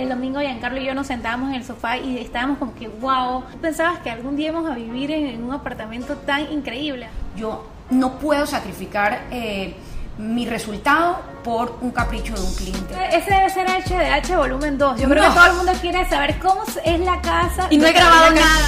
el domingo Giancarlo y yo nos sentábamos en el sofá y estábamos como que wow, ¿pensabas que algún día íbamos a vivir en un apartamento tan increíble? Yo no puedo sacrificar mi resultado por un capricho de un cliente. Ese debe ser HDH volumen 2. Yo creo que todo el mundo quiere saber cómo es la casa. Y no he grabado nada.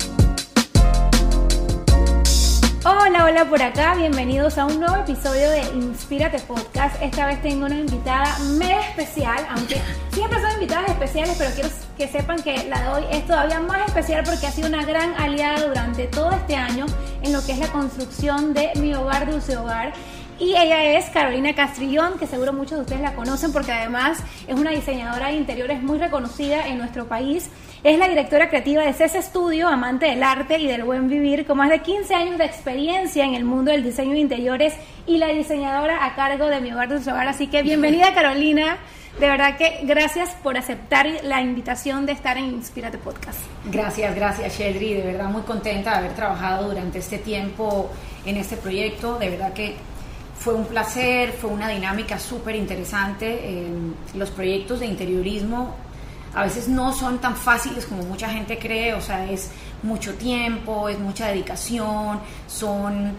Hola por acá, bienvenidos a un nuevo episodio de Inspírate Podcast. Esta vez tengo una invitada mega especial, aunque siempre son invitadas especiales, pero quiero que sepan que la de hoy es todavía más especial porque ha sido una gran aliada durante todo este año en lo que es la construcción de Mi Hogar Dulce Hogar. Y ella es Carolina Castrillón, que seguro muchos de ustedes la conocen porque además es una diseñadora de interiores muy reconocida en nuestro país. Es la directora creativa de CES Studio, amante del arte y del buen vivir, con más de 15 años de experiencia en el mundo del diseño de interiores y la diseñadora a cargo de Mi Hogar Dulce Hogar. Así que bienvenida, Carolina. De verdad que gracias por aceptar la invitación de estar en Inspírate Podcast. Gracias, Sheldry. De verdad muy contenta de haber trabajado durante este tiempo en este proyecto. De verdad que fue un placer, fue una dinámica súper interesante. Los proyectos de interiorismo a veces no son tan fáciles como mucha gente cree, o sea, es mucho tiempo, es mucha dedicación, son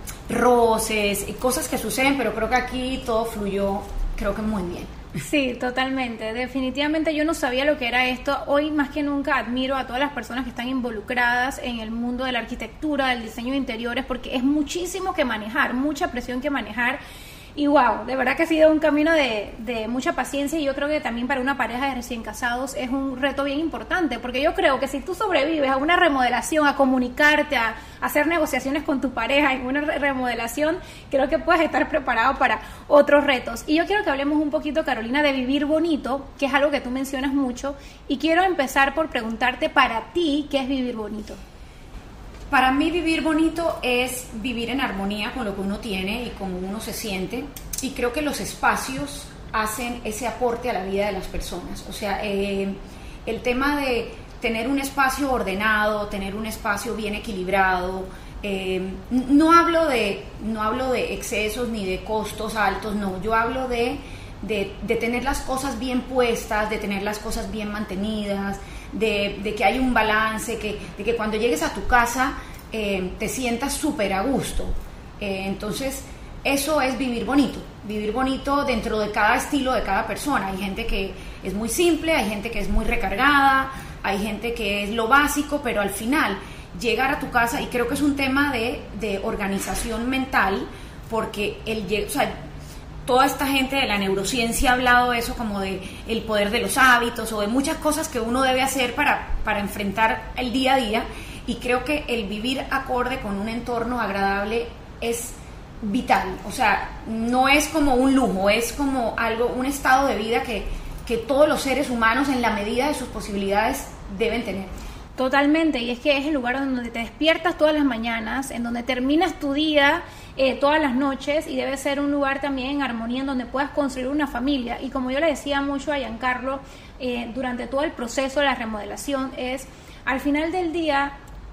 roces, cosas que suceden, pero creo que aquí todo fluyó, creo que muy bien. Sí, totalmente. Definitivamente yo no sabía lo que era esto. Hoy más que nunca admiro a todas las personas que están involucradas en el mundo de la arquitectura, del diseño de interiores, porque es muchísimo que manejar, mucha presión que manejar. Y wow, de verdad que ha sido un camino de mucha paciencia y yo creo que también para una pareja de recién casados es un reto bien importante, porque yo creo que si tú sobrevives a una remodelación, a comunicarte, a hacer negociaciones con tu pareja en una remodelación, creo que puedes estar preparado para otros retos. Y yo quiero que hablemos un poquito, Carolina, de vivir bonito, que es algo que tú mencionas mucho, y quiero empezar por preguntarte para ti, ¿qué es vivir bonito? Para mí vivir bonito es vivir en armonía con lo que uno tiene y cómo uno se siente, y creo que los espacios hacen ese aporte a la vida de las personas. O sea, el tema de tener un espacio ordenado, tener un espacio bien equilibrado, no hablo de excesos ni de costos altos, no, yo hablo de tener las cosas bien puestas, de tener las cosas bien mantenidas, de que hay un balance, de que cuando llegues a tu casa te sientas súper a gusto. Entonces eso es vivir bonito dentro de cada estilo de cada persona. Hay gente que es muy simple, hay gente que es muy recargada, hay gente que es lo básico, pero al final llegar a tu casa, y creo que es un tema de organización mental, porque toda esta gente de la neurociencia ha hablado de eso, como de el poder de los hábitos o de muchas cosas que uno debe hacer para enfrentar el día a día, y creo que el vivir acorde con un entorno agradable es vital. O sea, no es como un lujo, es como un estado de vida que todos los seres humanos en la medida de sus posibilidades deben tener. Totalmente, y es que es el lugar donde te despiertas todas las mañanas, en donde terminas tu día todas las noches, y debe ser un lugar también en armonía en donde puedas construir una familia. Y como yo le decía mucho a Giancarlo durante todo el proceso de la remodelación, es al final del día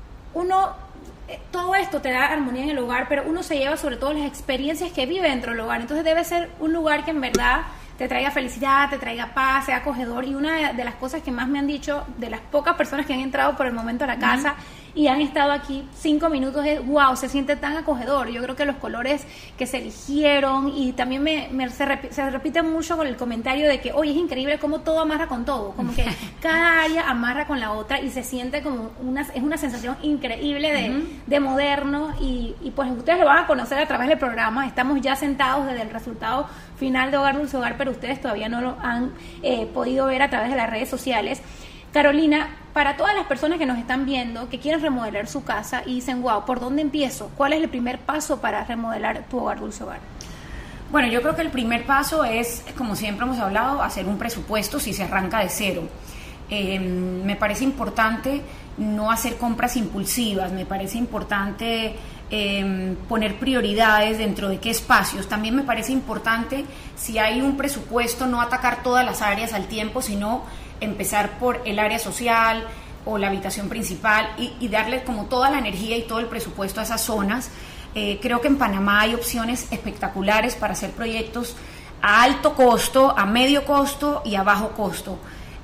todo esto te da armonía en el hogar, pero uno se lleva sobre todo las experiencias que vive dentro del hogar. Entonces debe ser un lugar que en verdad te traiga felicidad, te traiga paz, sea acogedor. Y una de las cosas que más me han dicho de las pocas personas que han entrado por el momento a la casa y han estado aquí 5 minutos es wow, se siente tan acogedor. Yo creo que los colores que se eligieron, y también se repite mucho con el comentario de que oye, es increíble cómo todo amarra con todo, como que cada área amarra con la otra y se siente como es una sensación increíble de moderno, y pues ustedes lo van a conocer a través del programa. Estamos ya sentados desde el resultado final de Hogar Dulce Hogar, pero ustedes todavía no lo han podido ver a través de las redes sociales. Carolina, para todas las personas que nos están viendo, que quieren remodelar su casa y dicen, wow, ¿por dónde empiezo? ¿Cuál es el primer paso para remodelar tu Hogar Dulce Hogar? Bueno, yo creo que el primer paso es, como siempre hemos hablado, hacer un presupuesto si se arranca de cero. Me parece importante no hacer compras impulsivas, me parece importante poner prioridades dentro de qué espacios. También me parece importante, si hay un presupuesto, no atacar todas las áreas al tiempo, sino empezar por el área social o la habitación principal y darle como toda la energía y todo el presupuesto a esas zonas. Creo que en Panamá hay opciones espectaculares para hacer proyectos a alto costo, a medio costo y a bajo costo.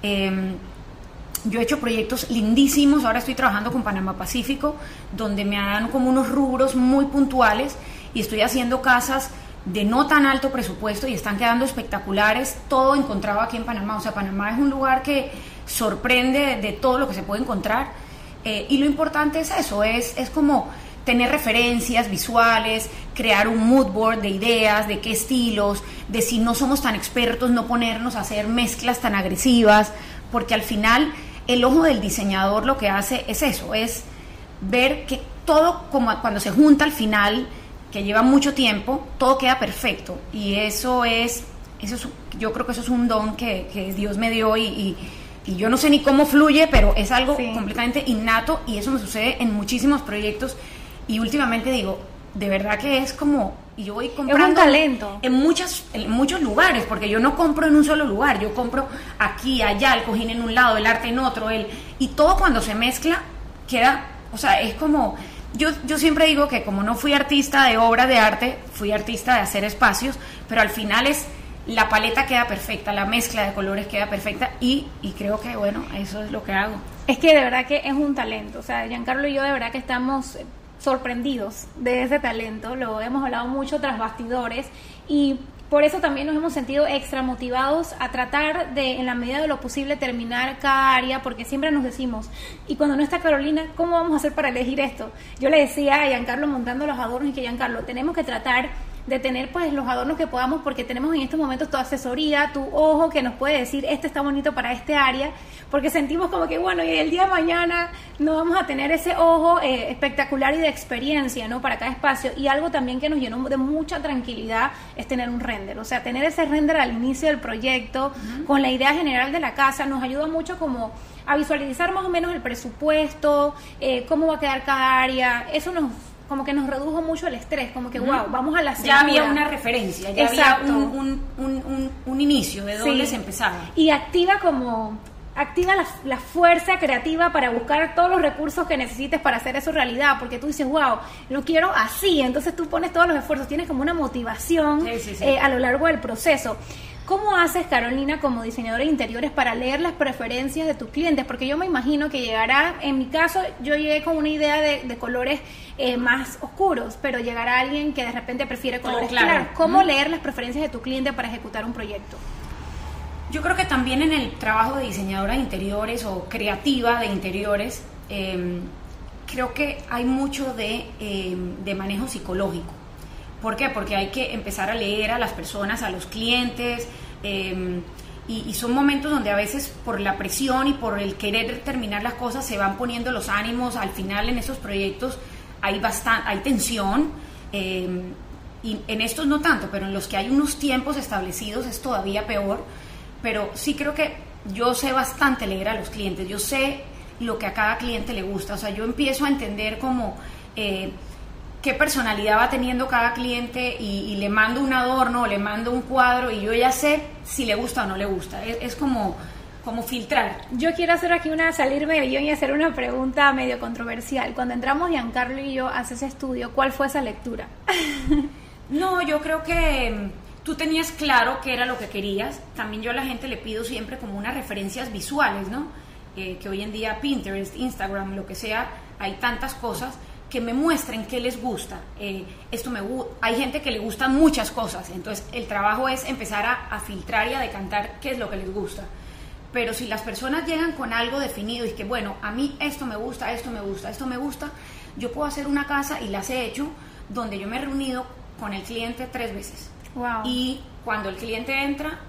Yo he hecho proyectos lindísimos, ahora estoy trabajando con Panamá Pacífico, donde me dan como unos rubros muy puntuales y estoy haciendo casas de no tan alto presupuesto y están quedando espectaculares, todo encontrado aquí en Panamá. O sea, Panamá es un lugar que sorprende de todo lo que se puede encontrar, y lo importante es eso, es como tener referencias visuales, crear un mood board de ideas, de qué estilos, de si no somos tan expertos, no ponernos a hacer mezclas tan agresivas, porque al final el ojo del diseñador lo que hace es eso, es ver que todo, como cuando se junta al final, que lleva mucho tiempo, todo queda perfecto. Y eso es yo creo que eso es un don que Dios me dio y yo no sé ni cómo fluye, pero es algo completamente innato, y eso me sucede en muchísimos proyectos. Y últimamente digo, de verdad que es como, y yo voy comprando es un talento en muchos lugares, porque yo no compro en un solo lugar, yo compro aquí, allá, el cojín en un lado, el arte en otro, y todo cuando se mezcla queda, o sea, es como, yo siempre digo que como no fui artista de obra de arte, fui artista de hacer espacios, pero al final la paleta queda perfecta, la mezcla de colores queda perfecta, y creo que, bueno, eso es lo que hago. Es que de verdad que es un talento, o sea, Giancarlo y yo de verdad que estamos sorprendidos de ese talento, lo hemos hablado mucho tras bastidores, y por eso también nos hemos sentido extra motivados a tratar de, en la medida de lo posible, terminar cada área, porque siempre nos decimos, y cuando no está Carolina, ¿cómo vamos a hacer para elegir esto? Yo le decía a Giancarlo montando los adornos, y que Giancarlo, tenemos que tratar de tener pues los adornos que podamos, porque tenemos en estos momentos tu asesoría, tu ojo que nos puede decir, este está bonito para este área, porque sentimos como que, bueno, y el día de mañana no vamos a tener ese ojo espectacular y de experiencia, ¿no?, para cada espacio. Y algo también que nos llenó de mucha tranquilidad es tener un render, o sea, tener ese render al inicio del proyecto, con la idea general de la casa, nos ayuda mucho como a visualizar más o menos el presupuesto, cómo va a quedar cada área. Eso como que nos redujo mucho el estrés, como que wow, vamos a la segura. Ya había una referencia, ya Exacto. había un inicio de dónde se empezaba. Y activa la fuerza creativa para buscar todos los recursos que necesites para hacer eso realidad, porque tú dices, wow, lo quiero así, entonces tú pones todos los esfuerzos, tienes como una motivación a lo largo del proceso. ¿Cómo haces, Carolina, como diseñadora de interiores, para leer las preferencias de tus clientes? Porque yo me imagino que llegará, en mi caso, yo llegué con una idea de colores más oscuros, pero llegará alguien que de repente prefiere colores claros. ¿Cómo leer las preferencias de tu cliente para ejecutar un proyecto? Yo creo que también en el trabajo de diseñadora de interiores o creativa de interiores, creo que hay mucho de manejo psicológico. ¿Por qué? Porque hay que empezar a leer a las personas, a los clientes, y son momentos donde a veces por la presión y por el querer terminar las cosas se van poniendo los ánimos. Al final en esos proyectos hay tensión, y en estos no tanto, pero en los que hay unos tiempos establecidos es todavía peor. Pero sí creo que yo sé bastante leer a los clientes, yo sé lo que a cada cliente le gusta, o sea, yo empiezo a entender como qué personalidad va teniendo cada cliente, y le mando un adorno o le mando un cuadro y yo ya sé si le gusta o no le gusta. Es como filtrar. Yo quiero hacer aquí salirme del guión y hacer una pregunta medio controversial. Cuando entramos Giancarlo y yo a ese estudio, ¿cuál fue esa lectura? No, yo creo que tú tenías claro qué era lo que querías. También yo a la gente le pido siempre como unas referencias visuales, ¿no? Que hoy en día Pinterest, Instagram, lo que sea, hay tantas cosas que me muestren qué les gusta. Hay gente que le gustan muchas cosas, entonces el trabajo es empezar a filtrar y a decantar qué es lo que les gusta. Pero si las personas llegan con algo definido y que, bueno, a mí esto me gusta, esto me gusta, esto me gusta, yo puedo hacer una casa, y las he hecho, donde yo me he reunido con el cliente 3 veces. Wow. Y cuando el cliente entra,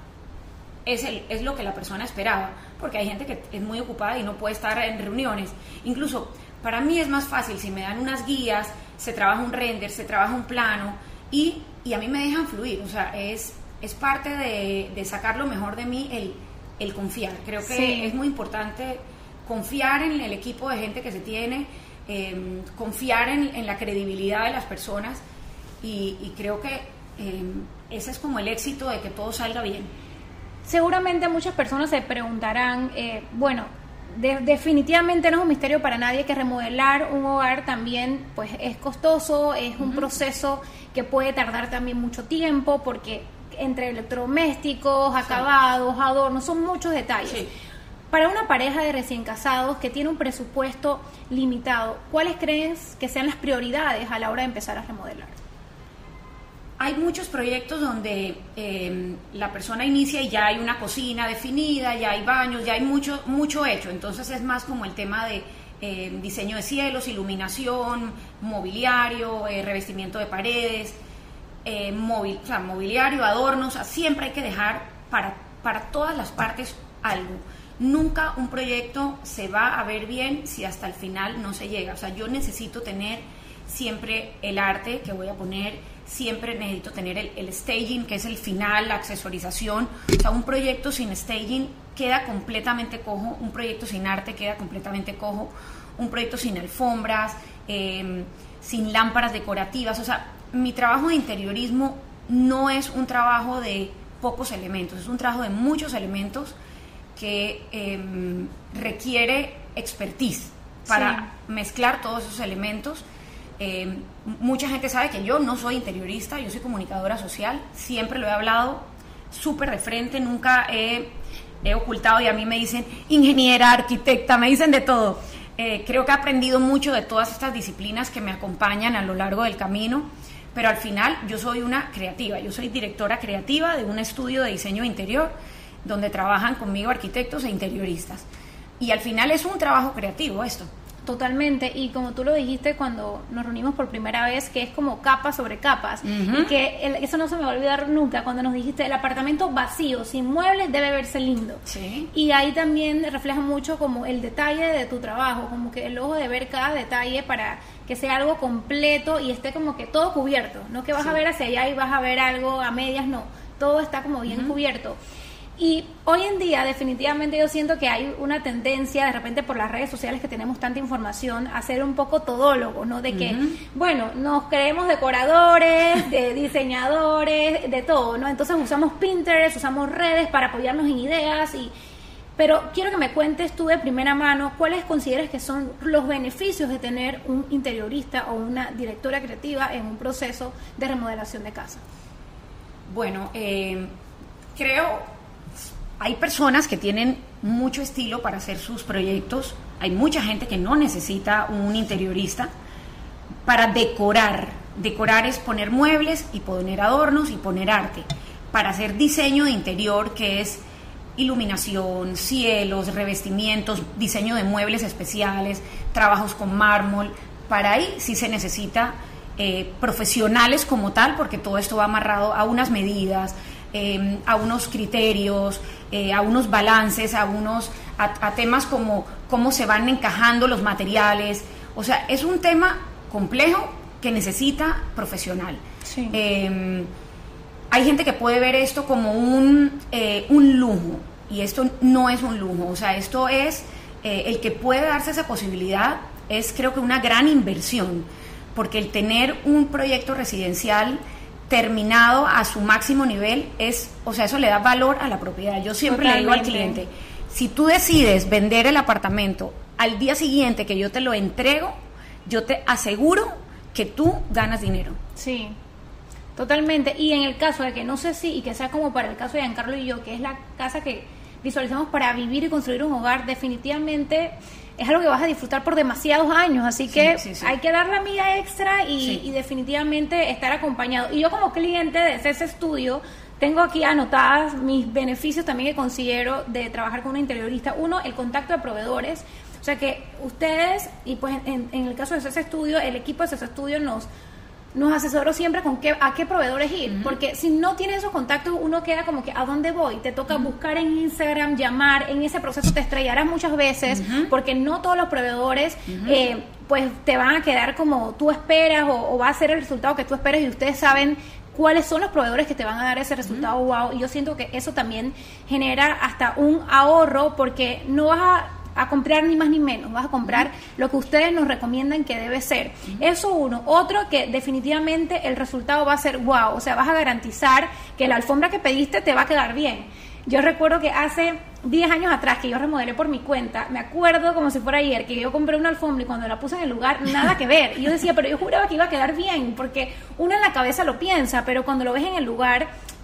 es lo que la persona esperaba, porque hay gente que es muy ocupada y no puede estar en reuniones. Incluso para mí es más fácil si me dan unas guías, se trabaja un render, se trabaja un plano, y a mí me dejan fluir. O sea, es parte de sacar lo mejor de mí el confiar. Creo que es muy importante confiar en el equipo de gente que se tiene, confiar en la credibilidad de las personas, y creo que ese es como el éxito de que todo salga bien. Seguramente muchas personas se preguntarán, definitivamente no es un misterio para nadie que remodelar un hogar también pues es costoso, es un proceso que puede tardar también mucho tiempo, porque entre electrodomésticos, acabados, adornos, son muchos detalles. Para una pareja de recién casados que tiene un presupuesto limitado, ¿cuáles crees que sean las prioridades a la hora de empezar a remodelar? Hay muchos proyectos donde la persona inicia y ya hay una cocina definida, ya hay baños, ya hay mucho hecho. Entonces es más como el tema de diseño de cielos, iluminación, mobiliario, revestimiento de paredes, mobiliario, adornos. Siempre hay que dejar para todas las partes algo. Nunca un proyecto se va a ver bien si hasta el final no se llega. O sea, yo necesito tener siempre el arte que voy a poner, siempre necesito tener el staging, que es el final, la accesorización. O sea, un proyecto sin staging queda completamente cojo, un proyecto sin arte queda completamente cojo, un proyecto sin alfombras, sin lámparas decorativas. O sea, mi trabajo de interiorismo no es un trabajo de pocos elementos, es un trabajo de muchos elementos que requiere expertise para mezclar todos esos elementos. Mucha gente sabe que yo no soy interiorista, yo soy comunicadora social, siempre lo he hablado súper de frente, nunca he ocultado, y a mí me dicen ingeniera, arquitecta, me dicen de todo. Creo que he aprendido mucho de todas estas disciplinas que me acompañan a lo largo del camino, pero al final yo soy una creativa, yo soy directora creativa de un estudio de diseño interior donde trabajan conmigo arquitectos e interioristas, y al final es un trabajo creativo esto. Totalmente, y como tú lo dijiste cuando nos reunimos por primera vez, que es como capas sobre capas, y que eso no se me va a olvidar nunca, cuando nos dijiste el apartamento vacío, sin muebles, debe verse lindo. Sí. Y ahí también refleja mucho como el detalle de tu trabajo, como que el ojo de ver cada detalle para que sea algo completo y esté como que todo cubierto, no que vas a ver hacia allá y vas a ver algo a medias, no, todo está como bien cubierto. Y hoy en día definitivamente yo siento que hay una tendencia, de repente por las redes sociales que tenemos tanta información, a ser un poco todólogos, ¿no? De que, bueno, nos creemos decoradores, de diseñadores, de todo, ¿no? Entonces usamos Pinterest, usamos redes para apoyarnos en ideas, pero quiero que me cuentes tú de primera mano cuáles consideras que son los beneficios de tener un interiorista o una directora creativa en un proceso de remodelación de casa. Bueno, creo... Hay personas que tienen mucho estilo para hacer sus proyectos, hay mucha gente que no necesita un interiorista para decorar. Decorar es poner muebles y poner adornos y poner arte. Para hacer diseño de interior, que es iluminación, cielos, revestimientos, diseño de muebles especiales, trabajos con mármol, para ahí sí se necesita profesionales como tal, porque todo esto va amarrado a unas medidas, a unos criterios, a unos balances, a temas como cómo se van encajando los materiales. O sea, es un tema complejo que necesita profesional. Sí. Hay gente que puede ver esto como un lujo, y esto no es un lujo. O sea, esto es, el que puede darse esa posibilidad es, creo que, una gran inversión, porque el tener un proyecto residencial terminado a su máximo nivel o sea, eso le da valor a la propiedad. Yo siempre le digo al cliente, si tú decides vender el apartamento al día siguiente que yo te lo entrego, yo te aseguro que tú ganas dinero. Sí, totalmente. Y en el caso de que no sé si, y que sea como para el caso de Giancarlo y yo, que es la casa que visualizamos para vivir y construir un hogar, definitivamente es algo que vas a disfrutar por demasiados años, así que hay que dar la milla extra y definitivamente estar acompañado. Y yo como cliente de ese estudio tengo aquí anotadas mis beneficios también que considero de trabajar con un interiorista. Uno, el contacto de proveedores, o sea que ustedes, y pues en el caso de ese estudio, el equipo de ese estudio nos asesoró siempre con a qué proveedores ir, porque si no tienes esos contactos uno queda como que ¿a dónde voy? Te toca buscar en Instagram, llamar, en ese proceso te estrellarás muchas veces, porque no todos los proveedores pues te van a quedar como tú esperas o va a ser el resultado que tú esperas, y ustedes saben cuáles son los proveedores que te van a dar ese resultado wow, y yo siento que eso también genera hasta un ahorro, porque no vas a comprar ni más ni menos, vas a comprar lo que ustedes nos recomiendan que debe ser. Eso uno. Otro, que definitivamente el resultado va a ser wow, o sea, vas a garantizar que la alfombra que pediste te va a quedar bien. Yo recuerdo que hace 10 años atrás que yo remodelé por mi cuenta, me acuerdo como si fuera ayer, que yo compré una alfombra y cuando la puse en el lugar, nada que ver. Y yo decía, pero yo juraba que iba a quedar bien, porque uno en la cabeza lo piensa, pero cuando lo ves en el lugar,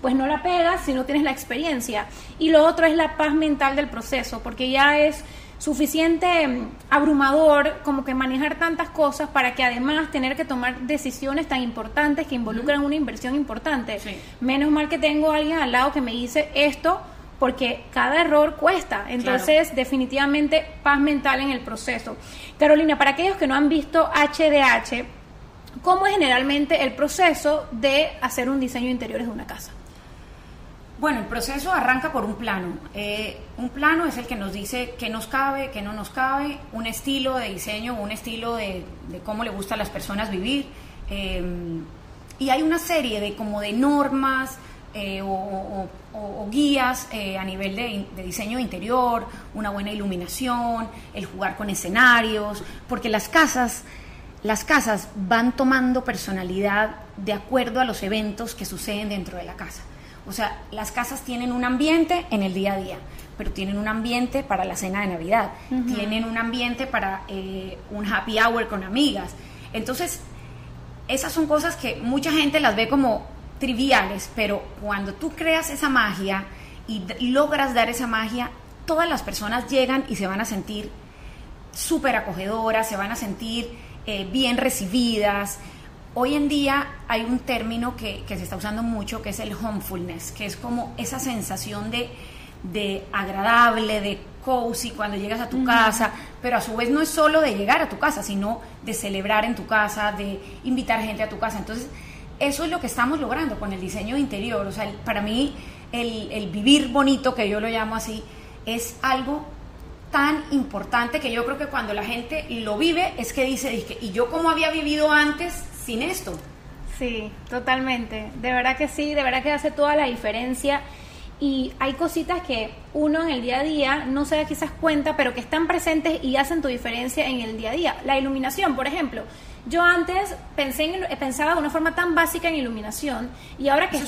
pues no la pegas si no tienes la experiencia. Y lo otro es la paz mental del proceso, porque ya es suficiente abrumador como que manejar tantas cosas para que además tener que tomar decisiones tan importantes que involucran una inversión importante. Sí. Menos mal que tengo a alguien al lado que me dice esto, porque cada error cuesta. Entonces, claro, definitivamente paz mental en el proceso. Carolina, para aquellos que no han visto HDH, ¿cómo es generalmente el proceso de hacer un diseño de interiores de una casa? Bueno, el proceso arranca por un plano. Un plano es el que nos dice qué nos cabe, qué no nos cabe, un estilo de diseño, un estilo de cómo le gusta a las personas vivir. Y hay una serie de como de normas o guías a nivel de diseño de interior, una buena iluminación, el jugar con escenarios, porque las casas van tomando personalidad de acuerdo a los eventos que suceden dentro de la casa. O sea, las casas tienen un ambiente en el día a día, pero tienen un ambiente para la cena de Navidad, tienen un ambiente para un happy hour con amigas. Entonces, esas son cosas que mucha gente las ve como triviales, pero cuando tú creas esa magia y logras dar esa magia, todas las personas llegan y se van a sentir súper acogedoras, se van a sentir bien recibidas. Hoy en día hay un término que se está usando mucho, que es el homefulness, que es como esa sensación de agradable, de cozy cuando llegas a tu casa, pero a su vez no es solo de llegar a tu casa, sino de celebrar en tu casa, de invitar gente a tu casa. Entonces, eso es lo que estamos logrando con el diseño de interior. O sea, para mí, el vivir bonito, que yo lo llamo así, es algo tan importante que yo creo que cuando la gente lo vive es que dice, ¿y yo cómo había vivido antes sin esto? Sí, totalmente. De verdad que sí, de verdad que hace toda la diferencia. Y hay cositas que uno en el día a día no se da quizás cuenta, pero que están presentes y hacen tu diferencia en el día a día. La iluminación, por ejemplo. Yo antes pensaba de una forma tan básica en iluminación, y ahora que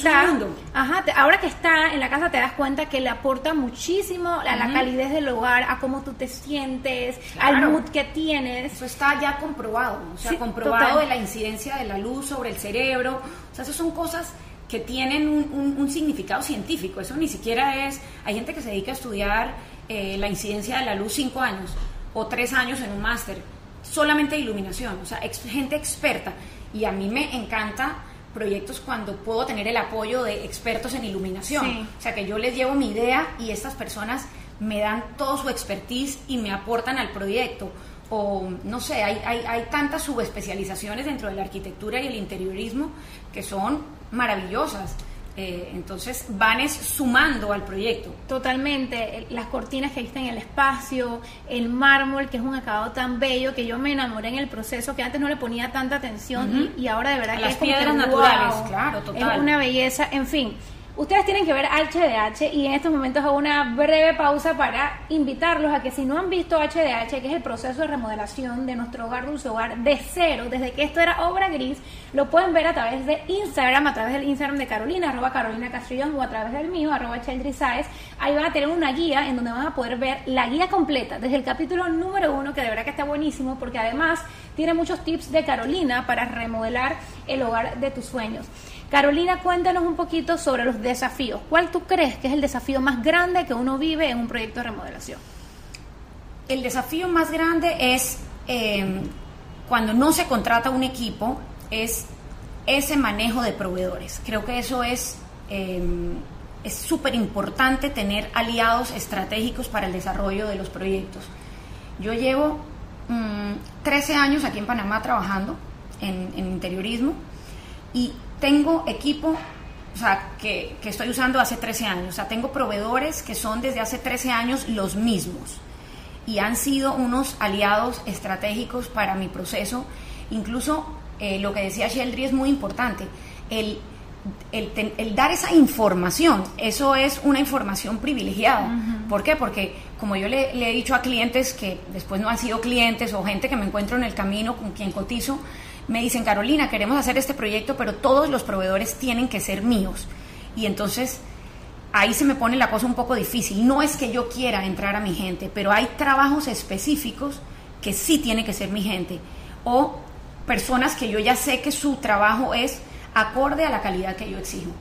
ahora que está en la casa te das cuenta que le aporta muchísimo a la calidez del hogar, a cómo tú te sientes, claro, al mood que tienes. Eso está ya comprobado, o sea, sí, comprobado total, de la incidencia de la luz sobre el cerebro. O sea, esas son cosas que tienen un significado científico. Eso ni siquiera es... Hay gente que se dedica a estudiar la incidencia de la luz 5 años o 3 años en un máster, solamente de iluminación, o sea, gente experta. Y a mí me encanta proyectos cuando puedo tener el apoyo de expertos en iluminación. Sí. O sea, que yo les llevo mi idea y estas personas me dan todo su expertise y me aportan al proyecto. O, no sé, hay tantas subespecializaciones dentro de la arquitectura y el interiorismo que son maravillosas. Entonces van sumando al proyecto. Totalmente, las cortinas que existen en el espacio, el mármol, que es un acabado tan bello que yo me enamoré en el proceso, que antes no le ponía tanta atención, y ahora de verdad las que es piedras como que, naturales, wow, claro, total. Es una belleza, en fin. Ustedes tienen que ver HDH y en estos momentos hago una breve pausa para invitarlos a que si no han visto HDH, que es el proceso de remodelación de nuestro hogar, Dulce Hogar, de cero, desde que esto era obra gris, lo pueden ver a través de Instagram, a través del Instagram de Carolina, @CarolinaCastrillón, o a través del mío, @CheldriSaez. Ahí van a tener una guía en donde van a poder ver la guía completa, desde el capítulo número 1, que de verdad que está buenísimo, porque además tiene muchos tips de Carolina para remodelar el hogar de tus sueños. Carolina, cuéntanos un poquito sobre los desafíos. ¿Cuál tú crees que es el desafío más grande que uno vive en un proyecto de remodelación? El desafío más grande es cuando no se contrata un equipo, es ese manejo de proveedores. Creo que eso es súper importante, tener aliados estratégicos para el desarrollo de los proyectos. Yo llevo 13 años aquí en Panamá trabajando en interiorismo y tengo equipo, o sea, que estoy usando hace 13 años. O sea, tengo proveedores que son desde hace 13 años los mismos y han sido unos aliados estratégicos para mi proceso. Incluso lo que decía Sheldry es muy importante. El dar esa información, eso es una información privilegiada. ¿Por qué? Porque como yo le he dicho a clientes que después no han sido clientes o gente que me encuentro en el camino con quien cotizo, me dicen, Carolina, queremos hacer este proyecto, pero todos los proveedores tienen que ser míos. Y entonces ahí se me pone la cosa un poco difícil. No es que yo quiera entrar a mi gente, pero hay trabajos específicos que sí tiene que ser mi gente. O personas que yo ya sé que su trabajo es acorde a la calidad que yo exijo.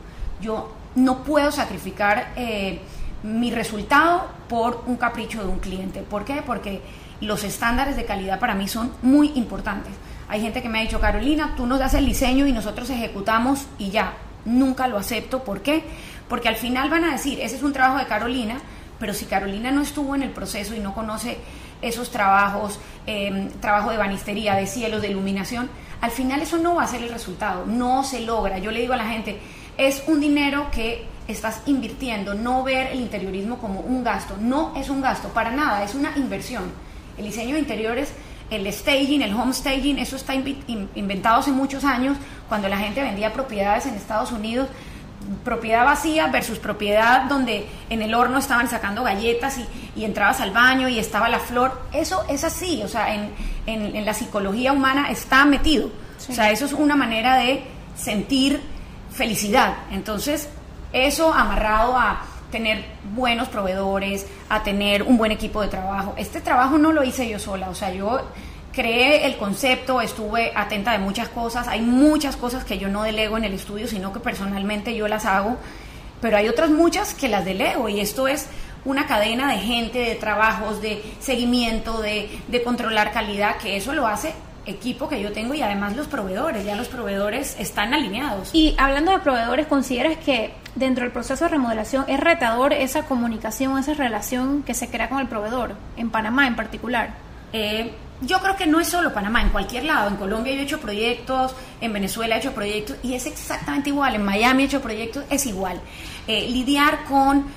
yo no puedo sacrificar mi resultado por un capricho de un cliente. ¿Por qué? Porque los estándares de calidad para mí son muy importantes. Hay gente que me ha dicho, Carolina, tú nos das el diseño y nosotros ejecutamos y ya. Nunca lo acepto. ¿Por qué? Porque al final van a decir, ese es un trabajo de Carolina, pero si Carolina no estuvo en el proceso y no conoce esos trabajos, trabajo de banistería, de cielos, de iluminación, al final eso no va a ser el resultado, no se logra. Yo le digo a la gente, es un dinero que estás invirtiendo, no ver el interiorismo como un gasto. No es un gasto, para nada, es una inversión. El diseño de interiores, el staging, el home staging, eso está inventado hace muchos años, cuando la gente vendía propiedades en Estados Unidos, propiedad vacía versus propiedad donde en el horno estaban sacando galletas y entrabas al baño y estaba la flor. Eso es así, o sea, en la psicología humana está metido. Sí. O sea, eso es una manera de sentir felicidad. Entonces, eso amarrado a tener buenos proveedores, a tener un buen equipo de trabajo. Este trabajo no lo hice yo sola, o sea, yo creé el concepto, estuve atenta de muchas cosas, hay muchas cosas que yo no delego en el estudio, sino que personalmente yo las hago, pero hay otras muchas que las delego, y esto es una cadena de gente, de trabajos, de seguimiento, de controlar calidad, que eso lo hace equipo que yo tengo, y además los proveedores, ya los proveedores están alineados. Y hablando de proveedores, ¿consideras que dentro del proceso de remodelación es retador esa comunicación, esa relación que se crea con el proveedor, en Panamá en particular? Yo creo que no es solo Panamá, en cualquier lado. En Colombia yo he hecho proyectos, en Venezuela he hecho proyectos y es exactamente igual. En Miami he hecho proyectos, es igual. Lidiar con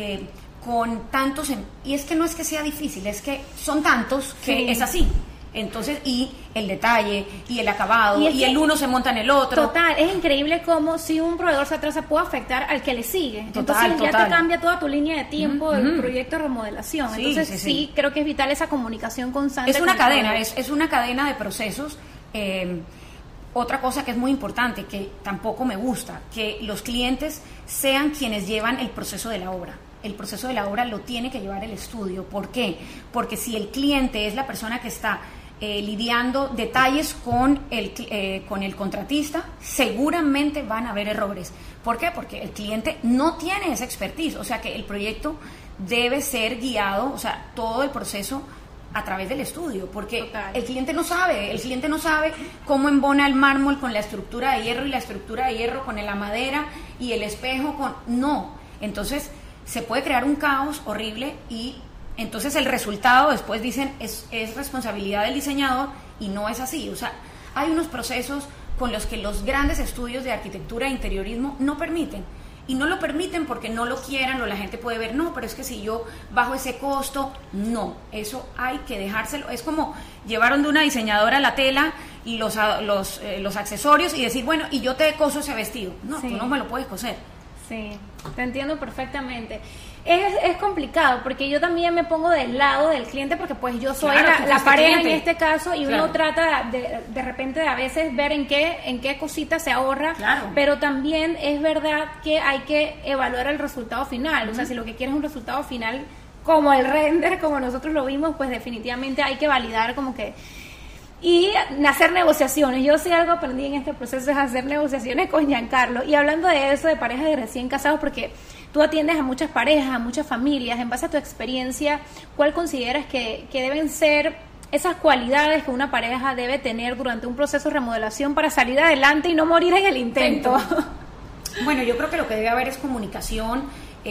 tantos, y es que no es que sea difícil, es que son tantos que sí, es así. Entonces, y el detalle, y el acabado, y el uno se monta en el otro. Total, es increíble cómo si un proveedor se atrasa puede afectar al que le sigue. Entonces ya te cambia toda tu línea de tiempo del proyecto de remodelación. Sí, entonces sí, creo que es vital esa comunicación constante. Es una cadena, es una cadena de procesos. Otra cosa que es muy importante, que tampoco me gusta, que los clientes sean quienes llevan el proceso de la obra. El proceso de la obra lo tiene que llevar el estudio. ¿Por qué? Porque si el cliente es la persona que está lidiando detalles con el contratista, seguramente van a haber errores. ¿Por qué? Porque el cliente no tiene esa expertise, o sea que el proyecto debe ser guiado, o sea, todo el proceso a través del estudio, porque total, el cliente no sabe cómo embona el mármol con la estructura de hierro y la estructura de hierro con la madera y el espejo no. Entonces se puede crear un caos horrible y entonces el resultado después dicen es responsabilidad del diseñador, y no es así. O sea, hay unos procesos con los que los grandes estudios de arquitectura e interiorismo no permiten, y no lo permiten porque no lo quieran, o la gente puede ver, no, pero es que si yo bajo ese costo, no, eso hay que dejárselo. Es como llevaron de una diseñadora la tela y los accesorios y decir, bueno, y yo te coso ese vestido. No, sí, tú no me lo puedes coser. Sí, te entiendo perfectamente. Es complicado porque yo también me pongo del lado del cliente, porque pues yo soy la pareja cliente en este caso, y uno trata de repente a veces ver en qué cositas se ahorra, pero también es verdad que hay que evaluar el resultado final. O sea, si lo que quieres es un resultado final como el render, como nosotros lo vimos, pues definitivamente hay que validar como que y hacer negociaciones. Yo sí algo aprendí en este proceso es hacer negociaciones con Giancarlo. Y hablando de eso, de parejas de recién casados, porque tú atiendes a muchas parejas, a muchas familias, en base a tu experiencia, ¿cuál consideras que deben ser esas cualidades que una pareja debe tener durante un proceso de remodelación para salir adelante y no morir en el intento? Bueno, yo creo que lo que debe haber es comunicación,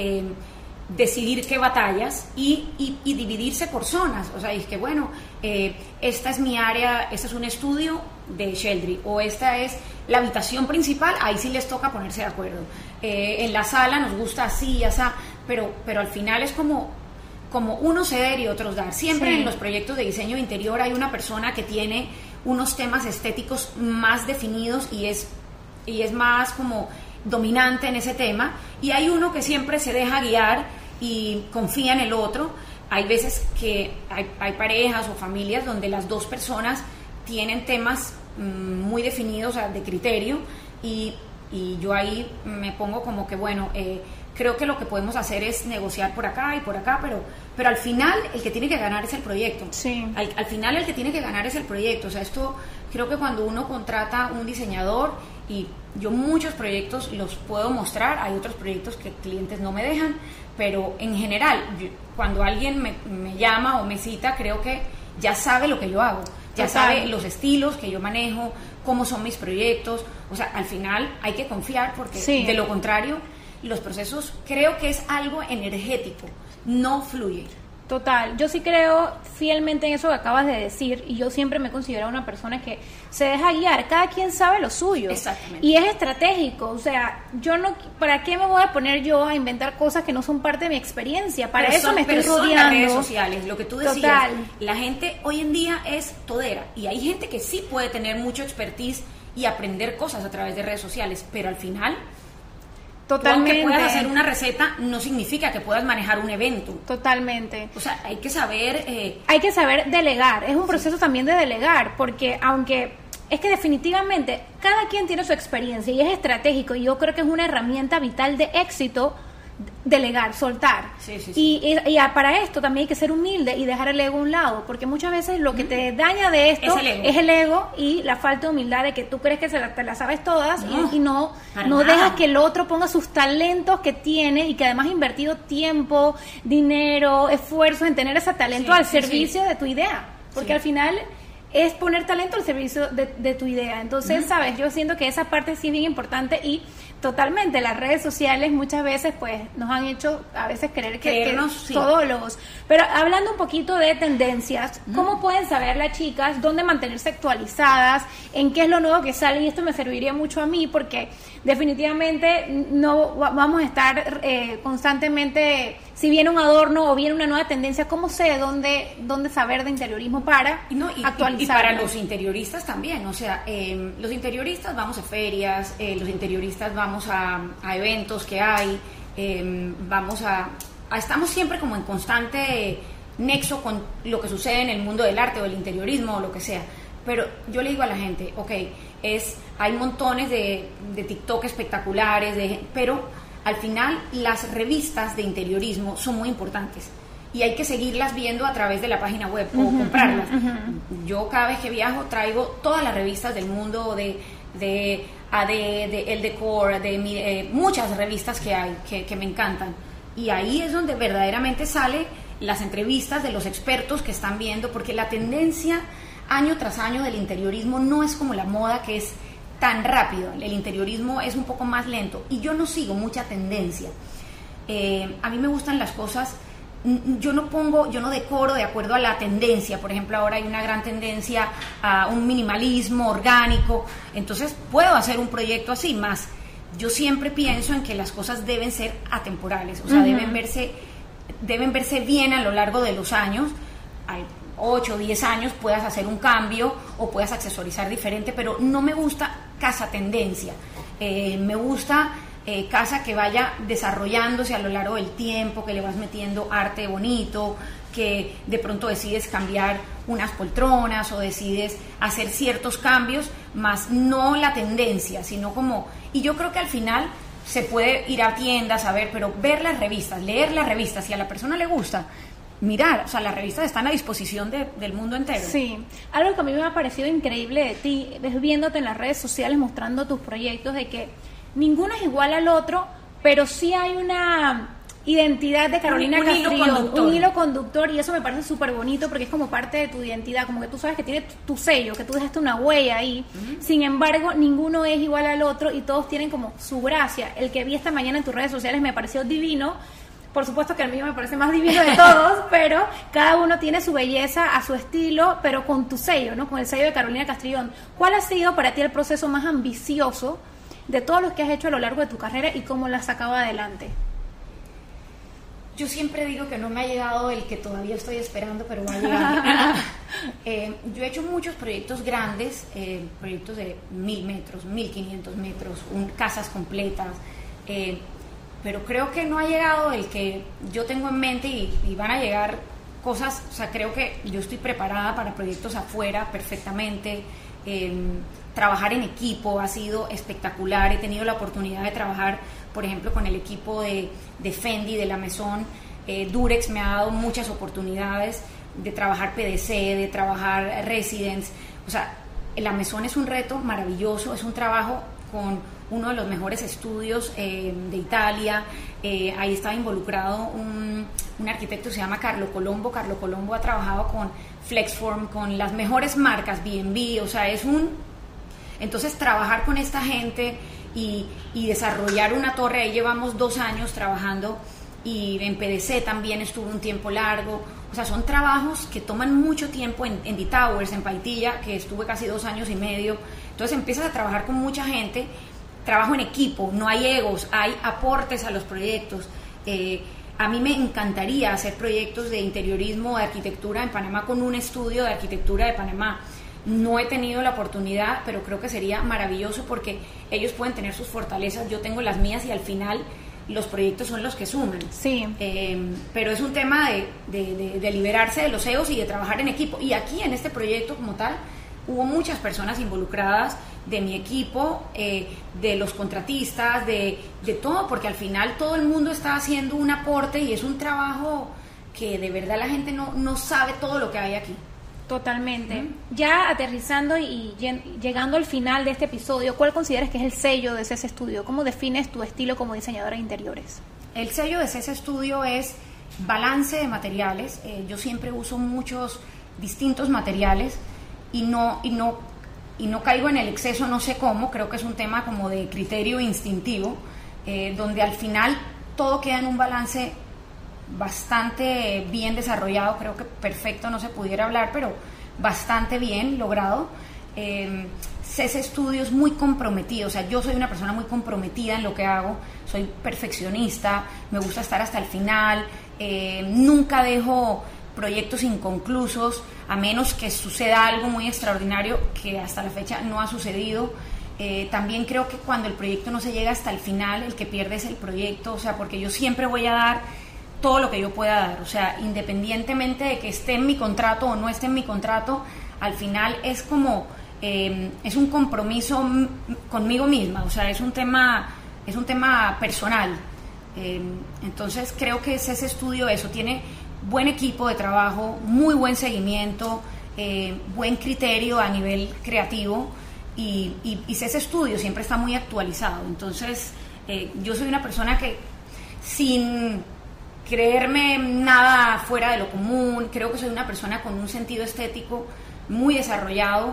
decidir qué batallas y dividirse por zonas. O sea, es que bueno, esta es mi área, este es un estudio de Sheldry, o esta es la habitación principal, ahí sí les toca ponerse de acuerdo. En la sala nos gusta así, así, pero al final es como unos ceder y otros dar. Siempre en los proyectos de diseño de interior hay una persona que tiene unos temas estéticos más definidos y es más como dominante en ese tema, y hay uno que siempre se deja guiar y confía en el otro. Hay veces que hay parejas o familias donde las dos personas tienen temas muy definidos, o sea, de criterio, y yo ahí me pongo como que bueno, creo que lo que podemos hacer es negociar por acá y por acá, pero al final el que tiene que ganar es el proyecto. Sí. Al final el que tiene que ganar es el proyecto. O sea, esto creo que cuando uno contrata un diseñador, y yo muchos proyectos los puedo mostrar, hay otros proyectos que clientes no me dejan, pero en general, cuando alguien me llama o me cita, creo que ya sabe lo que yo hago, ya sabe los estilos que yo manejo, cómo son mis proyectos. O sea, al final hay que confiar, porque de lo contrario, los procesos, creo que es algo energético, no fluye. Total, yo sí creo fielmente en eso que acabas de decir, y yo siempre me he considerado una persona que se deja guiar, cada quien sabe lo suyo. Exactamente. Y es estratégico, o sea, yo no, ¿para qué me voy a poner yo a inventar cosas que no son parte de mi experiencia? Para eso me estoy rodeando. Las redes sociales, lo que tú decías, Total. La gente hoy en día es todera, y hay gente que sí puede tener mucho expertise y aprender cosas a través de redes sociales, pero al final... Totalmente. Aunque puedas hacer una receta, no significa que puedas manejar un evento. Totalmente. O sea, hay que saber... Hay que saber delegar. Es un proceso también de delegar, porque aunque es que definitivamente cada quien tiene su experiencia y es estratégico, y yo creo que es una herramienta vital de éxito delegar, soltar. Sí. Y para esto también hay que ser humilde y dejar el ego a un lado, porque muchas veces lo que te daña de esto es el ego y la falta de humildad de que tú crees que te la sabes todas, y no dejas que el otro ponga sus talentos que tiene y que además ha invertido tiempo, dinero, esfuerzo en tener ese talento al servicio de tu idea, porque al final es poner talento al servicio de tu idea. Entonces, sabes, yo siento que esa parte sí es bien importante, y totalmente las redes sociales muchas veces pues nos han hecho a veces creer que todólogos. Pero hablando un poquito de tendencias, ¿cómo pueden saber las chicas dónde mantenerse actualizadas, en qué es lo nuevo que sale? Y esto me serviría mucho a mí, porque definitivamente no vamos a estar constantemente, si viene un adorno o viene una nueva tendencia, ¿cómo sé dónde saber de interiorismo para actualizar? Y para los interioristas también, o sea, los interioristas vamos a ferias, los interioristas vamos a eventos que hay, estamos siempre como en constante nexo con lo que sucede en el mundo del arte o el interiorismo o lo que sea. Pero yo le digo a la gente, hay montones de TikTok espectaculares, pero al final las revistas de interiorismo son muy importantes y hay que seguirlas viendo a través de la página web o comprarlas. Yo cada vez que viajo traigo todas las revistas del mundo de El Decor, muchas revistas que hay que me encantan, y ahí es donde verdaderamente sale las entrevistas de los expertos que están viendo, porque la tendencia año tras año del interiorismo no es como la moda, que es tan rápido. El interiorismo es un poco más lento y yo no sigo mucha tendencia. A mí me gustan las cosas, yo no decoro de acuerdo a la tendencia. Por ejemplo, ahora hay una gran tendencia a un minimalismo orgánico, entonces puedo hacer un proyecto así. Más yo siempre pienso en que las cosas deben ser atemporales, o sea, deben verse bien a lo largo de los años. Hay 8 o 10 años puedas hacer un cambio o puedas accesorizar diferente, pero no me gusta casa tendencia. Me gusta casa que vaya desarrollándose a lo largo del tiempo, que le vas metiendo arte bonito, que de pronto decides cambiar unas poltronas o decides hacer ciertos cambios, más no la tendencia, sino como... Y yo creo que al final se puede ir a tiendas a ver, pero ver las revistas, leer las revistas, si a la persona le gusta, mirar, o sea, las revistas están a disposición del mundo entero. Sí, algo que a mí me ha parecido increíble de ti, es viéndote en las redes sociales mostrando tus proyectos, de que ninguno es igual al otro, pero sí hay una identidad de Carolina Castrillón, un hilo conductor, y eso me parece súper bonito porque es como parte de tu identidad, como que tú sabes que tiene tu sello, que tú dejaste una huella ahí. Sin embargo, ninguno es igual al otro y todos tienen como su gracia. El que vi esta mañana en tus redes sociales me pareció divino. Por supuesto que el mío me parece más divino de todos, pero cada uno tiene su belleza a su estilo, pero con tu sello, ¿no? Con el sello de Carolina Castrillón. ¿Cuál ha sido para ti el proceso más ambicioso de todos los que has hecho a lo largo de tu carrera y cómo lo has sacado adelante? Yo siempre digo que no me ha llegado el que todavía estoy esperando, pero va a llegar. Yo he hecho muchos proyectos grandes, proyectos de 1.000 metros, 1.500 metros, casas completas, pero creo que no ha llegado el que yo tengo en mente, y van a llegar cosas. O sea, creo que yo estoy preparada para proyectos afuera perfectamente. Trabajar en equipo ha sido espectacular. He tenido la oportunidad de trabajar, por ejemplo, con el equipo de Fendi, de la Maison. Durex me ha dado muchas oportunidades de trabajar PDC, de trabajar Residence. O sea, la Maison es un reto maravilloso, es un trabajo con uno de los mejores estudios de Italia. Ahí estaba involucrado un arquitecto que se llama Carlo Colombo. Carlo Colombo ha trabajado con Flexform, con las mejores marcas, B&B, o sea, entonces trabajar con esta gente y desarrollar una torre, ahí llevamos 2 años trabajando, y en PDC también estuve un tiempo largo. O sea, son trabajos que toman mucho tiempo. En The Towers, en Paitilla, que estuve casi 2 años y medio. Entonces empiezas a trabajar con mucha gente, trabajo en equipo, no hay egos, hay aportes a los proyectos. A mí me encantaría hacer proyectos de interiorismo, de arquitectura en Panamá, con un estudio de arquitectura de Panamá. No he tenido la oportunidad, pero creo que sería maravilloso, porque ellos pueden tener sus fortalezas, yo tengo las mías, y al final los proyectos son los que suman. Sí. Pero es un tema de liberarse de los egos y de trabajar en equipo. Y aquí, en este proyecto como tal, hubo muchas personas involucradas de mi equipo, de los contratistas, de todo, porque al final todo el mundo está haciendo un aporte, y es un trabajo que de verdad la gente no sabe todo lo que hay aquí. Totalmente. Ya aterrizando y llegando al final de este episodio, ¿cuál consideras que es el sello de CC Studio? ¿Cómo defines tu estilo como diseñadora de interiores? El sello de CC Studio es balance de materiales. Yo siempre uso muchos distintos materiales y no caigo en el exceso, no sé cómo. Creo que es un tema como de criterio instintivo, donde al final todo queda en un balance bastante bien desarrollado. Creo que perfecto no se pudiera hablar, pero bastante bien logrado. CC Studio es muy comprometido, o sea, yo soy una persona muy comprometida en lo que hago, soy perfeccionista, me gusta estar hasta el final, nunca dejo proyectos inconclusos, a menos que suceda algo muy extraordinario, que hasta la fecha no ha sucedido. También creo que cuando el proyecto no se llega hasta el final, el que pierde es el proyecto, o sea, porque yo siempre voy a dar todo lo que yo pueda dar, o sea, independientemente de que esté en mi contrato o no esté en mi contrato, al final es como, es un compromiso conmigo misma, o sea, es un tema personal. Entonces creo que ese estudio, eso, tiene buen equipo de trabajo, muy buen seguimiento, buen criterio a nivel creativo, y ese estudio siempre está muy actualizado. Entonces yo soy una persona que, sin creerme nada fuera de lo común, creo que soy una persona con un sentido estético muy desarrollado,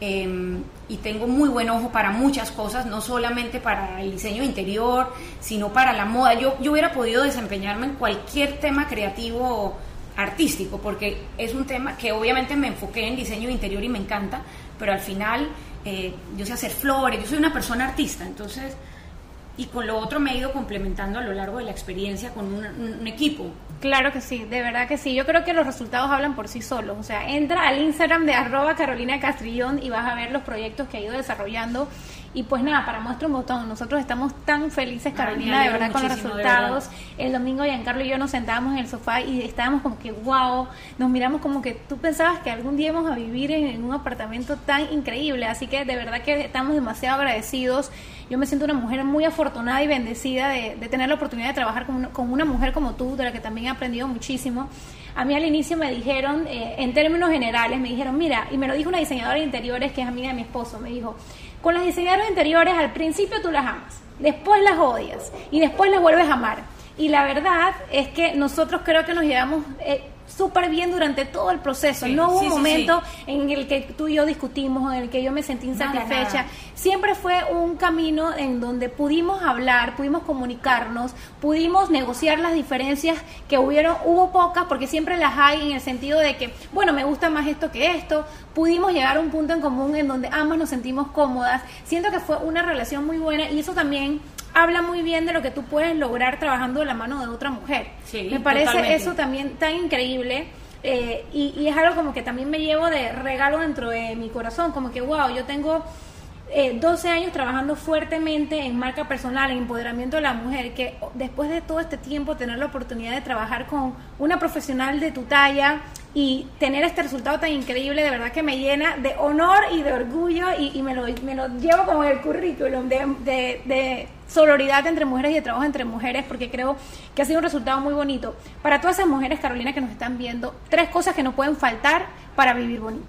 y tengo muy buen ojo para muchas cosas, no solamente para el diseño interior, sino para la moda. Yo hubiera podido desempeñarme en cualquier tema creativo artístico, porque es un tema que obviamente me enfoqué en diseño interior y me encanta, pero al final yo sé hacer flores, yo soy una persona artista, entonces, y con lo otro me he ido complementando a lo largo de la experiencia con un equipo. Claro que sí, de verdad que sí. Yo creo que los resultados hablan por sí solos. O sea, entra al Instagram de @CarolinaCastrillón y vas a ver los proyectos que ha ido desarrollando. Y pues nada, para muestra un botón, nosotros estamos tan felices, Carolina, de verdad, con los resultados. El domingo Giancarlo y yo nos sentábamos en el sofá y estábamos como que wow, nos miramos como que tú pensabas que algún día íbamos a vivir en un apartamento tan increíble. Así que de verdad que estamos demasiado agradecidos. Yo me siento una mujer muy afortunada y bendecida de tener la oportunidad de trabajar con una mujer como tú, de la que también he aprendido muchísimo. A mí al inicio me dijeron, en términos generales, me dijeron, mira, y me lo dijo una diseñadora de interiores que es amiga de mi esposo, me dijo, con las diseñadoras de interiores al principio tú las amas, después las odias y después las vuelves a amar. Y la verdad es que nosotros creo que nos llevamos súper bien durante todo el proceso. No hubo un momento en el que tú y yo discutimos, en el que yo me sentí insatisfecha. Nada. Siempre fue un camino en donde pudimos hablar, pudimos comunicarnos, pudimos negociar las diferencias que hubo pocas, porque siempre las hay, en el sentido de que, bueno, me gusta más esto que esto. Pudimos llegar a un punto en común en donde ambas nos sentimos cómodas. Siento que fue una relación muy buena, y eso también habla muy bien de lo que tú puedes lograr trabajando de la mano de otra mujer. Sí, me parece totalmente. Eso también tan increíble, y es algo como que también me llevo de regalo dentro de mi corazón, como que wow, yo tengo 12 años trabajando fuertemente en marca personal, en empoderamiento de la mujer, que después de todo este tiempo tener la oportunidad de trabajar con una profesional de tu talla y tener este resultado tan increíble, de verdad que me llena de honor y de orgullo, y me lo llevo como en el currículum de sororidad entre mujeres y de trabajo entre mujeres, porque creo que ha sido un resultado muy bonito. Para todas esas mujeres, Carolina, que nos están viendo, 3 cosas que no pueden faltar para vivir bonito.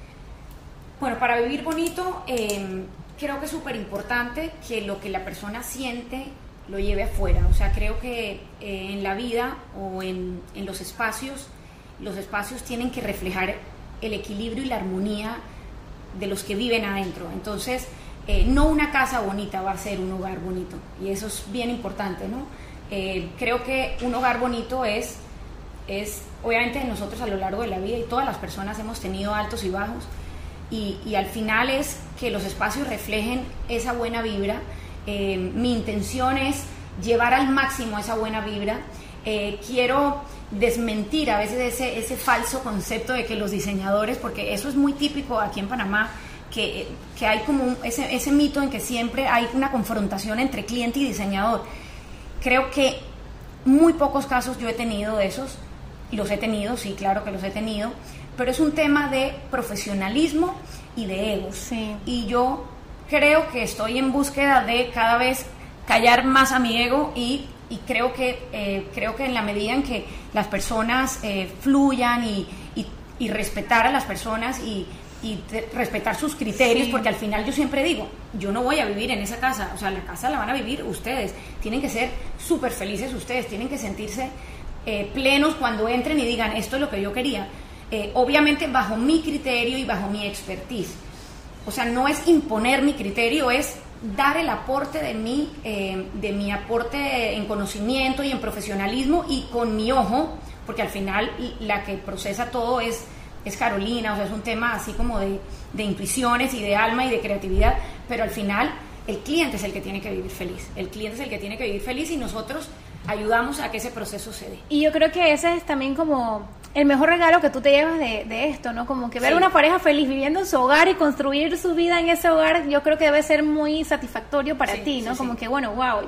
Bueno, para vivir bonito, creo que es súper importante que lo que la persona siente lo lleve afuera. O sea, creo que en la vida o en los espacios tienen que reflejar el equilibrio y la armonía de los que viven adentro. Entonces, no una casa bonita va a ser un hogar bonito, y eso es bien importante, ¿no? Creo que un hogar bonito es obviamente nosotros a lo largo de la vida, y todas las personas hemos tenido altos y bajos, y al final es que los espacios reflejen esa buena vibra. Mi intención es llevar al máximo esa buena vibra. Quiero desmentir a veces ese falso concepto de que los diseñadores, porque eso es muy típico aquí en Panamá, que hay como ese mito en que siempre hay una confrontación entre cliente y diseñador. Creo que muy pocos casos yo he tenido de esos, y los he tenido, sí, claro que los he tenido, pero es un tema de profesionalismo y de egos. Sí. Y yo creo que estoy en búsqueda de cada vez callar más a mi ego, y creo que en la medida en que las personas fluyan y respetar a las personas y respetar sus criterios, sí. Porque al final yo siempre digo, yo no voy a vivir en esa casa, o sea, la casa la van a vivir ustedes, tienen que ser súper felices ustedes, tienen que sentirse plenos cuando entren y digan, esto es lo que yo quería, obviamente bajo mi criterio y bajo mi expertise. O sea, no es imponer mi criterio, es dar el aporte de mi aporte en conocimiento y en profesionalismo, y con mi ojo, porque al final la que procesa todo es Carolina. O sea, es un tema así como de intuiciones y de alma y de creatividad, pero al final el cliente es el que tiene que vivir feliz. El cliente es el que tiene que vivir feliz, y nosotros ayudamos a que ese proceso se dé. Y yo creo que ese es también como el mejor regalo que tú te llevas de esto, ¿no? Como que ver una pareja feliz viviendo en su hogar y construir su vida en ese hogar, yo creo que debe ser muy satisfactorio para ti, ¿no? Como que, bueno, wow,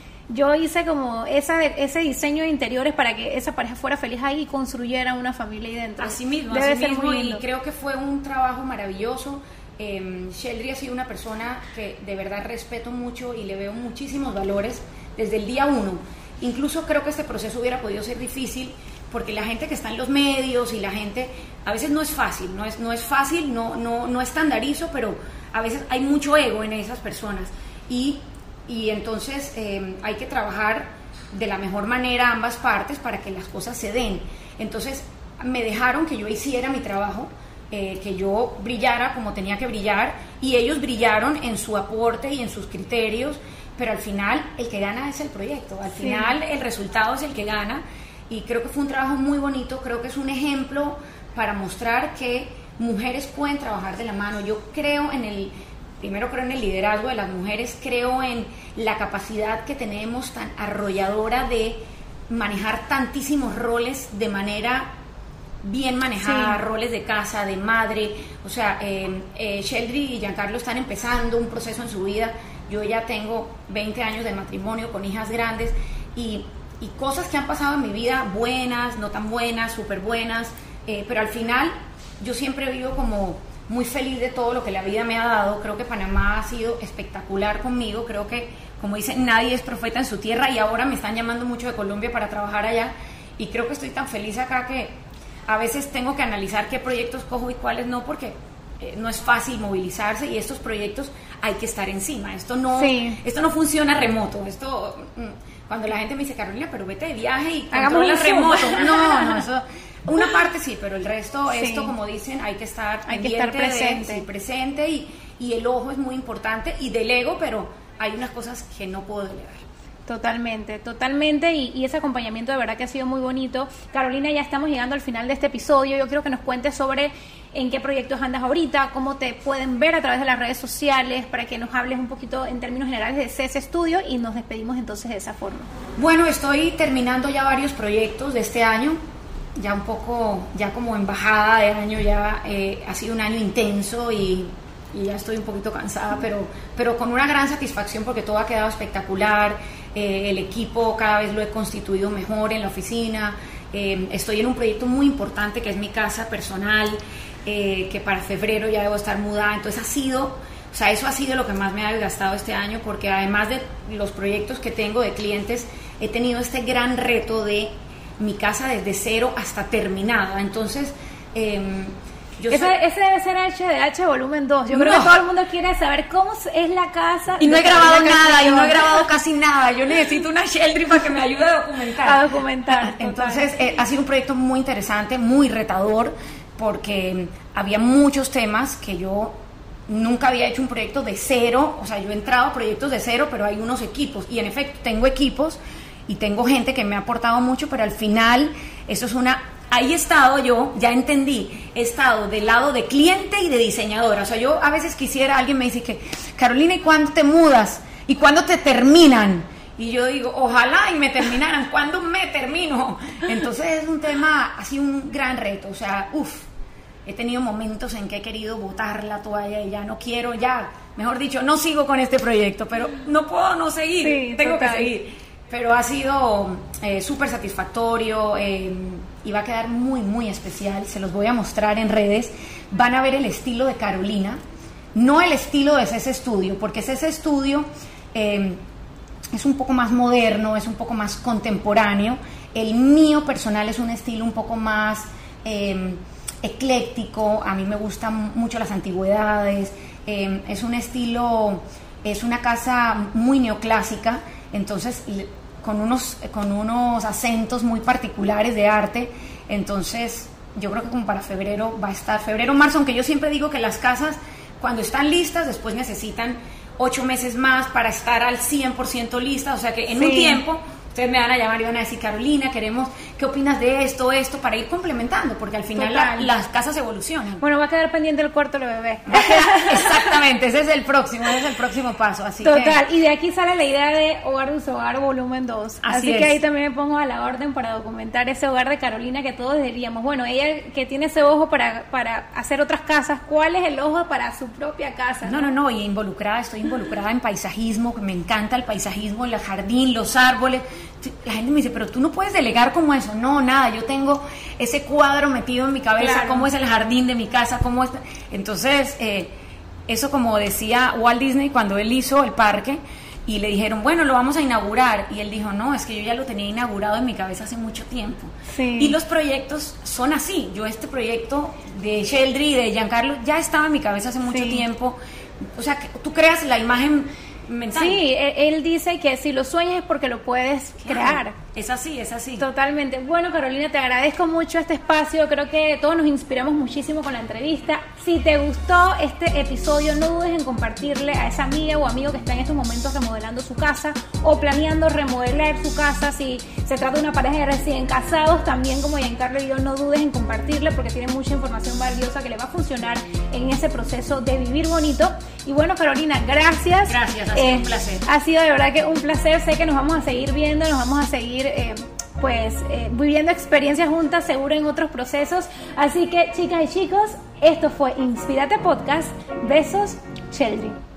yo hice como ese diseño de interiores para que esa pareja fuera feliz ahí y construyera una familia ahí dentro. Así mismo, y creo que fue un trabajo maravilloso. Sheldry ha sido una persona que de verdad respeto mucho y le veo muchísimos valores desde el día 1. Incluso creo que este proceso hubiera podido ser difícil, porque la gente que está en los medios y la gente, a veces no es fácil, no es fácil, no estandarizo, pero a veces hay mucho ego en esas personas, y entonces hay que trabajar de la mejor manera ambas partes para que las cosas se den. Entonces me dejaron que yo hiciera mi trabajo, que yo brillara como tenía que brillar, y ellos brillaron en su aporte y en sus criterios, pero al final el que gana es el proyecto, al final el resultado es el que gana, y creo que fue un trabajo muy bonito. Creo que es un ejemplo para mostrar que mujeres pueden trabajar de la mano. Yo creo primero creo en el liderazgo de las mujeres, creo en la capacidad que tenemos tan arrolladora de manejar tantísimos roles de manera bien manejada, roles de casa, de madre. O sea, Sheldry y Giancarlo están empezando un proceso en su vida. Yo ya tengo 20 años de matrimonio con hijas grandes, y cosas que han pasado en mi vida, buenas, no tan buenas, súper buenas, pero al final yo siempre vivo como muy feliz de todo lo que la vida me ha dado. Creo que Panamá ha sido espectacular conmigo. Creo que, como dicen, nadie es profeta en su tierra, y ahora me están llamando mucho de Colombia para trabajar allá, y creo que estoy tan feliz acá que a veces tengo que analizar qué proyectos cojo y cuáles no, porque no es fácil movilizarse, y estos proyectos hay que estar encima. Esto no funciona remoto. Cuando la gente me dice, Carolina, pero vete de viaje y controla remoto. No, eso, una parte sí, pero el resto, esto, como dicen, hay que estar presente, y el ojo es muy importante, y delego, pero hay unas cosas que no puedo delegar. Totalmente, y ese acompañamiento de verdad que ha sido muy bonito. Carolina, ya estamos llegando al final de este episodio. Yo quiero que nos cuentes sobre en qué proyectos andas ahorita, cómo te pueden ver a través de las redes sociales, para que nos hables un poquito en términos generales de CS Studio, y nos despedimos entonces de esa forma. Bueno, estoy terminando ya varios proyectos de este año, ya un poco, ya como embajada de año, ya ha sido un año intenso, y ya estoy un poquito cansada, pero con una gran satisfacción, porque todo ha quedado espectacular. El equipo cada vez lo he constituido mejor en la oficina. Estoy en un proyecto muy importante que es mi casa personal, que para febrero ya debo estar mudada. Entonces ha sido O sea, eso ha sido lo que más me ha desgastado este año, porque además de los proyectos que tengo de clientes, he tenido este gran reto de mi casa desde cero hasta terminada. Entontonces, ese debe ser HDH volumen 2. Yo creo que todo el mundo quiere saber cómo es la casa. Y no he grabado nada, y no he grabado casi nada. Yo necesito una Sheldry para que me ayude a documentar. A documentar. Entonces, ha sido un proyecto muy interesante, muy retador, porque había muchos temas que yo nunca había hecho un proyecto de cero. O sea, yo he entrado a proyectos de cero, pero hay unos equipos. Y en efecto, tengo equipos y tengo gente que me ha aportado mucho, pero al final, eso es una... Ahí he estado yo, ya entendí, he estado del lado de cliente y de diseñadora. O sea, yo a veces quisiera, alguien me dice que, Carolina, ¿y cuándo te mudas? ¿Y cuándo te terminan? Y yo digo, ojalá y me terminaran. ¿Cuándo me termino? Entonces es un tema, ha sido un gran reto. O sea, he tenido momentos en que he querido botar la toalla y ya no quiero, ya, mejor dicho, no sigo con este proyecto, pero no puedo no seguir, sí, tengo total. que seguir. Pero ha sido súper satisfactorio, y va a quedar muy, muy especial. Se los voy a mostrar en redes. Van a ver el estilo de Carolina, no el estilo de CC Studio, porque CC Studio es un poco más moderno, es un poco más contemporáneo. El mío personal es un estilo un poco más ecléctico. A mí me gustan mucho las antigüedades. Es un estilo, es una casa muy neoclásica, entonces con unos acentos muy particulares de arte. Entonces yo creo que como para febrero va a estar, febrero, marzo, aunque yo siempre digo que las casas cuando están listas después necesitan 8 meses más para estar al 100% listas, o sea que en un tiempo ustedes me van a llamar y van a decir, Carolina, ¿qué opinas de esto, para ir complementando? Porque al final las casas evolucionan. Bueno, va a quedar pendiente el cuarto de bebé. Exactamente, ese es el próximo paso. Así total, y de aquí sale la idea de Hogar de Uso Hogar volumen 2. Así que ahí también me pongo a la orden para documentar ese hogar de Carolina que todos diríamos, bueno, ella que tiene ese ojo para hacer otras casas, ¿cuál es el ojo para su propia casa? No, y estoy involucrada en paisajismo, que me encanta el paisajismo, el jardín, los árboles. La gente me dice, pero tú no puedes delegar como eso. No, nada, yo tengo ese cuadro metido en mi cabeza, claro. Cómo es el jardín de mi casa, cómo es. Entonces, eso como decía Walt Disney cuando él hizo el parque y le dijeron, bueno, lo vamos a inaugurar, y él dijo, no, es que yo ya lo tenía inaugurado en mi cabeza hace mucho tiempo. Sí. Y los proyectos son así. Yo este proyecto de Sheldry y de Giancarlo ya estaba en mi cabeza hace mucho tiempo. O sea, que tú creas la imagen mental. Sí, él dice que si lo sueñas es porque lo puedes crear. Es así. Totalmente. Bueno, Carolina, te agradezco mucho este espacio. Creo que todos nos inspiramos muchísimo con la entrevista. Si te gustó este episodio, no dudes en compartirle a esa amiga o amigo que está en estos momentos remodelando su casa o planeando remodelar su casa. Si se trata de una pareja de recién casados, también como Giancarlo y yo, no dudes en compartirle porque tiene mucha información valiosa que le va a funcionar en ese proceso de vivir bonito. Y bueno, Carolina, gracias. Gracias, ha sido un placer. Ha sido de verdad que un placer. Sé que nos vamos a seguir viendo, nos vamos a seguir viviendo experiencias juntas, seguro en otros procesos. Así que, chicas y chicos, esto fue Inspírate Podcast. Besos, Sheldry.